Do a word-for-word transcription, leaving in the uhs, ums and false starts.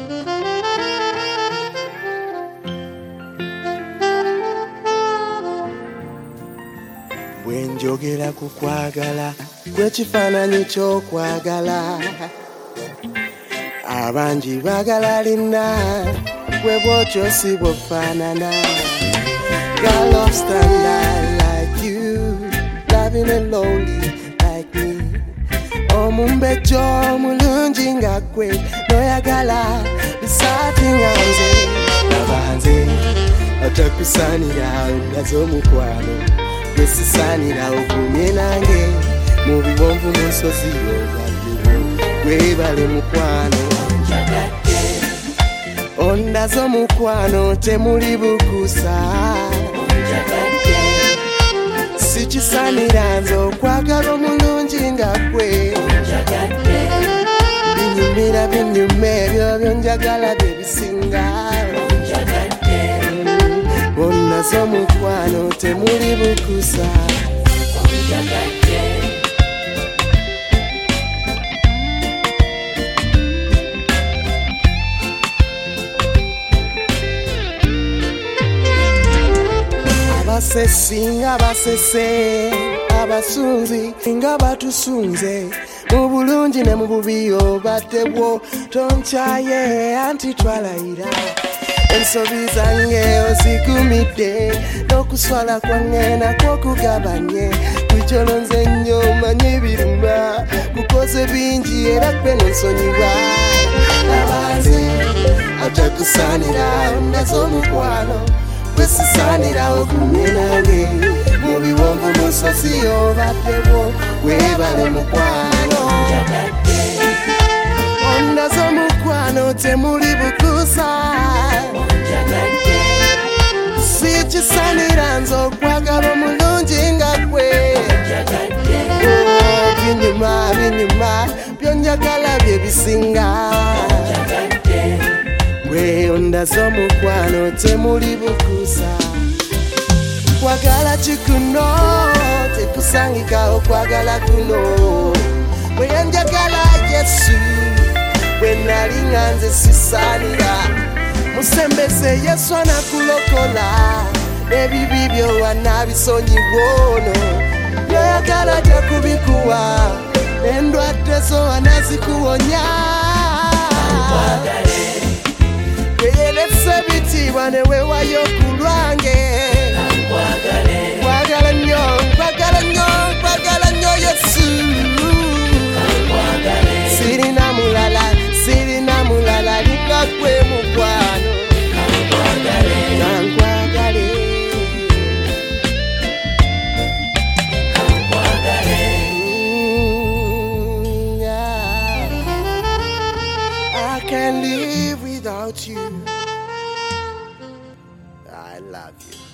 Bwenjogera ku kwagala gwe kifaananyi ky'okwagala abangi baagala lina gwe bw'otyo si bw'ofaanana. Girl of standard like you, loving and lonely like me. Omumbejja omulungi nga gwe n'oyagala bisaati nga nze laba nze atakusaanira ngaze omukwano gwe sisaanira okumye nange mu biwonvu mu nsozi y'obwaddewo gwebale mukwano ondaze omukwano temuli bukusa sikisaanira nze okwagala omulungi nga gwe binyumira binyuma ebyo byonjagala bye bisinga ondaze omukwano temuli bukusa abasesi nga basese abasunzi nga batusunze mu bulungi ne mu bubi obaddebwo tonkyaye anti twalayira ensobi zange ozigumidde n'okuswala kwange nakwo kugabanye kukyolo nze nnyo manye ebiruma kukoze bingi era kwe nonsonyiwa abanze atakusaanira ondaze omukwano gwesisaanira okumye nange mu biwonvu mu nsozi y'obaddebwo webale mukwano ondaze omukwano temuli bukusa sikisaanira nze okwagala omulungi nga gwe binyuma binyuma byonjagala bye bisinga gwe ondaze omukwano temuli bukusa kwagala kikuno tekusangika okwagala kuno bwe yanjagala Yesu bwe nali nga nze sisaanira musembeze Yesu anakulokola n'ebibi byo wanabisonyibwa ono byoyagala tekubikuwa n'endwadde zo anazikuwonya kweyelesa ebitiibwa ne weewayo ku lwange kwagala nnyo kwagala nnyo kwagala nnyo Yesu sirina mulala sirina mulala lika gwe mukwano kankwagale mm, yeah. I can't live without you. I love you.